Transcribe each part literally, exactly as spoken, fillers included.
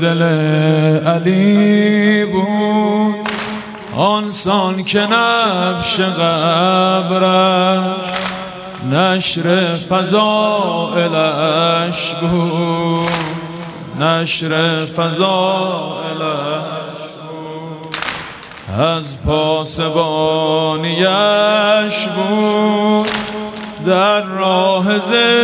دل علی بود آنسان که نبش قبرش نشر فضائلش بود نشر فضائلش بود از پاسبانیش بود در راه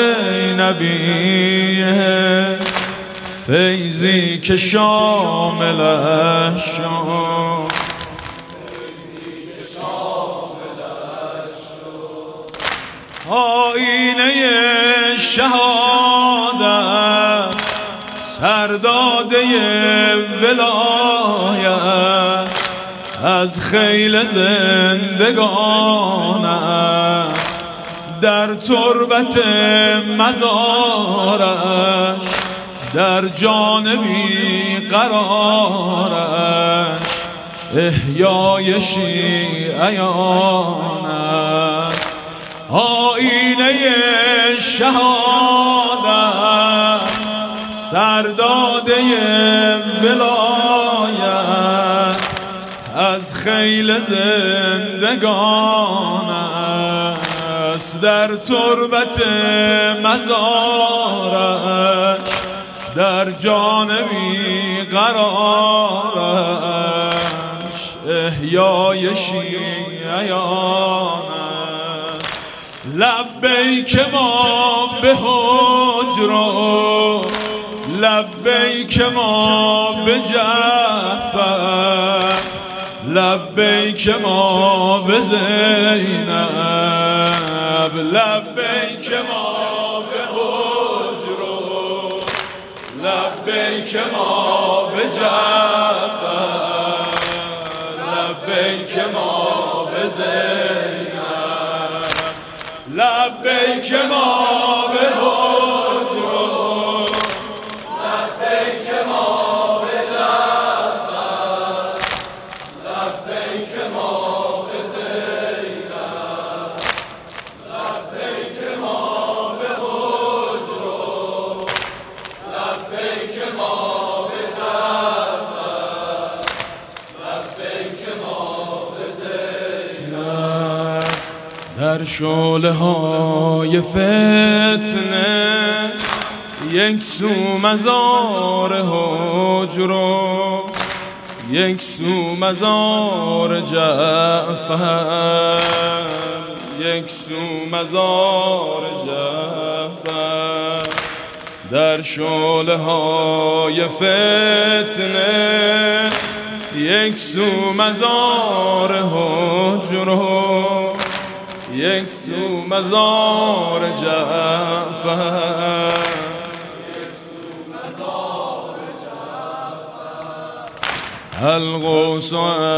زینبیه فیضی که شاملش شد آینه شهادت سرداده ولایت از خیل زندگان است در تربت مزارش در جانبی قرارش احیای شیعیان است آینه شهادت سرداده ولایت از خیل زندگان است در تربت مزارش در جانبی قرارش احیای شیعیان لبیک ما به حجر لبیک ما به جعفر لبیک ما به زینب لبیک ما به حجر لبیک ما به جعفر لبیک ما به زینب لبیک ما به حجر لبیک ما به جعفر لبیک ما به زینب لبیک ما به حجر لبیک ما به جعفر لبیک ما به زینب در شعله های فتنه یک سو مزار حجر یک سو مزار جعفر یک سو مزار جعفر در شعله های فتنه یک سو مزار حجر یک سو مزار جعفر یک سو مزار جعفر الغوث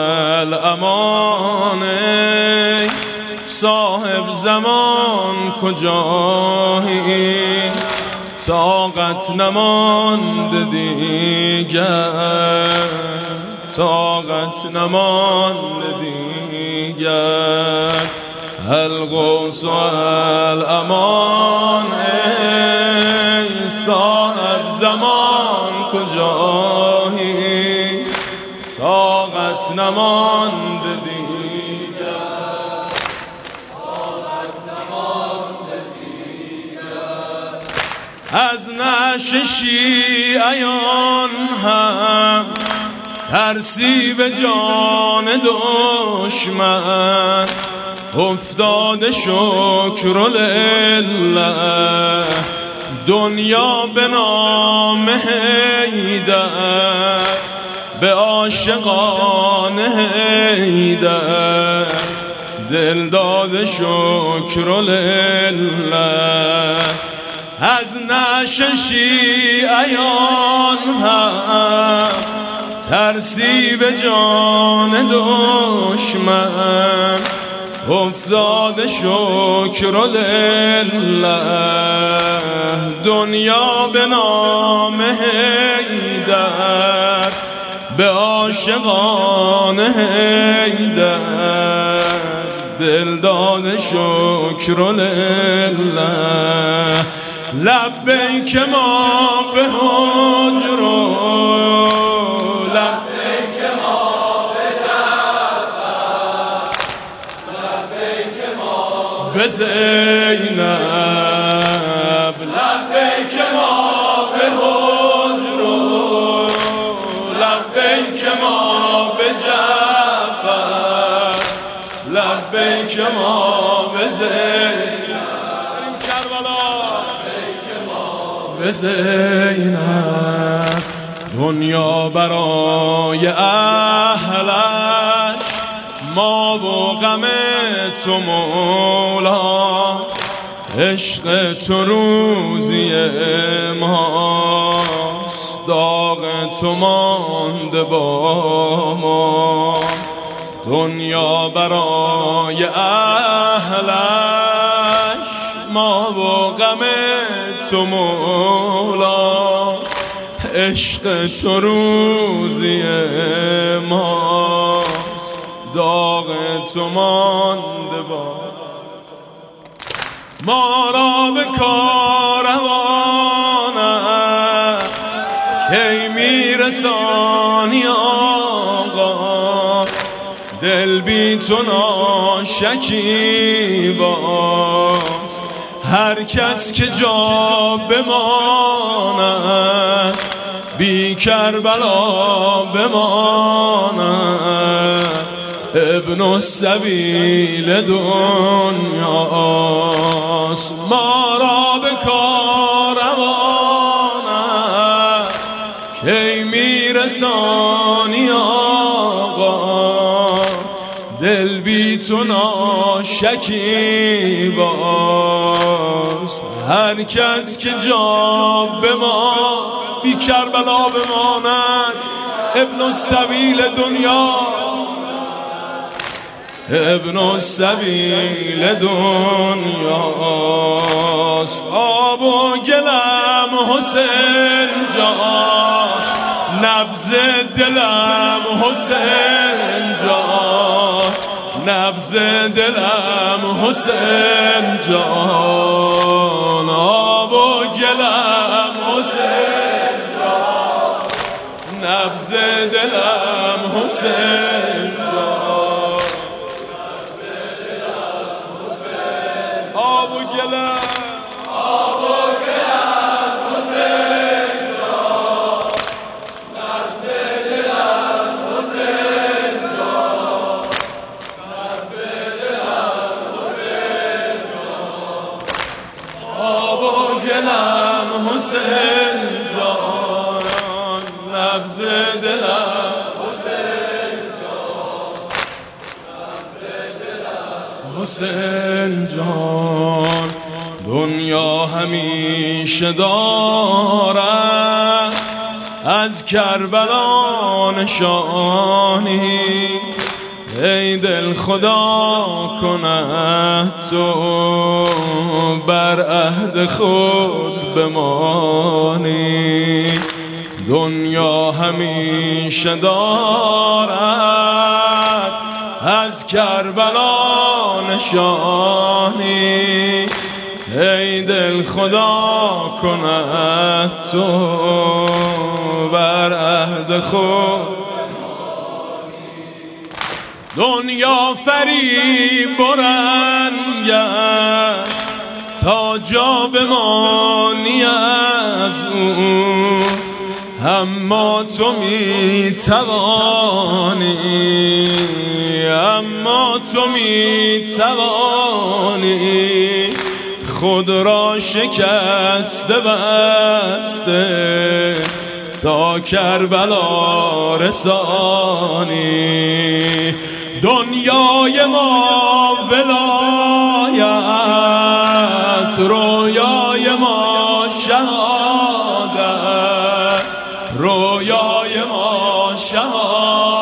الامان صاحب زمان کجایی طاقت نماند دیگر طاقت نماند دیگر الغوث الامان ای صاحب زمان کجایی طاقت نماند دیگر طاقت نماند دیگر از نعش شیعیان هم ترسی به جان دشمن افتاده شکر لله دنیا به نام حیدر به عاشقان حیدر دل داده شکر لله از نعش شیعیان هم ترسی به جان دشمن افتاده شکر لله دنیا به نام حیدر به عاشقان حیدر دل داده شکر لله لبیک ما به حجر زینب لبیک ما به حجر لبیک ما به جعفر لبیک ما به زینب کربلا به زینب دنیا برای اهلش ما و غم تو مولا عشق تو روزی ماست داغ تو مانده با ما دنیا برای اهلش ما و غم تو مولا عشق تو روزی ماست داغ تو مانده با ما را به کاروانت کی میرسانی آقا دل بی تو ناشکیباست هر کس که جا بماند بی کربلا بماند ابن السبیل دنیاست ما را به کاروانت کی میرسانی آقا دل بی تو ناشکیباست هر کس که جا به ما بی کربلا بماند ابن السبیل دنیا ابن السبیل دنیاست آب و گلم حسین جان نبض دلم حسین جان نبض دلم حسین جان آب و گلم حسین جان نبض دلم حسین جان آب و گلم آب و گلم حسین جان نبض دلم حسین جان نبض دلم حسین جان آب و گلم حسین جان نبض دلم حسین جان نبض دلم حسین جان دنیا همیشه دارد از کربلا نشانی ای دل خدا کند تو بر عهد خود بمانی دنیا همیشه دارد از کربلا نشانی ای دل خدا کند تو بر عهد خود دنیا فریب و رنگ است تا جا بمانی از او اما تو می توانی اما تو می توانی خود را شکسته بسته تا کربلا رسانی دنیای ما ولایت رویای ما شهادت رویای ما شهادت